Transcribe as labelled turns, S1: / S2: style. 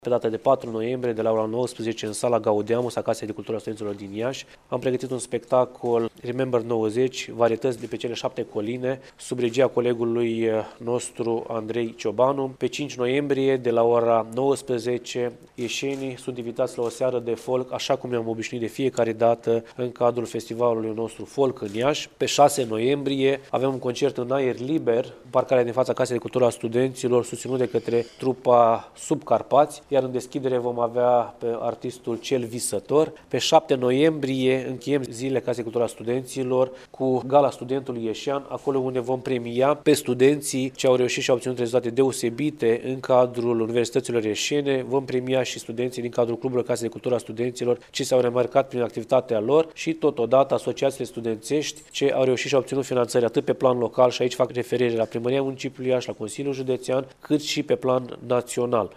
S1: Pe data de 4 noiembrie, de la ora 19, în sala Gaudeamus, a Casei de Cultură a Studenților din Iași, am pregătit un spectacol Remember 90, varietăți de pe cele 7 coline, sub regia colegului nostru Andrei Ciobanu. Pe 5 noiembrie, de la ora 19, ieșenii sunt invitați la o seară de folk, așa cum ne-am obișnuit de fiecare dată în cadrul festivalului nostru folk în Iași. Pe 6 noiembrie avem un concert în aer liber, parcarea din fața Casei de Cultură a Studenților, susținut de către trupa Subcarpați, iar în deschidere vom avea pe artistul Cel Visător. Pe 7 noiembrie încheiem zilele Casei Cultura Studenților cu Gala Studentului Ieșean, acolo unde vom premia pe studenții ce au reușit și au obținut rezultate deosebite în cadrul universităților ieșene. Vom premia și studenții din cadrul cluburilor Casei de Cultura Studenților ce s-au remarcat prin activitatea lor și totodată asociațiile studențești ce au reușit și au obținut finanțări atât pe plan local, și aici fac referire la Primăria Municipiului Iași, la Consiliul Județean, cât și pe plan național.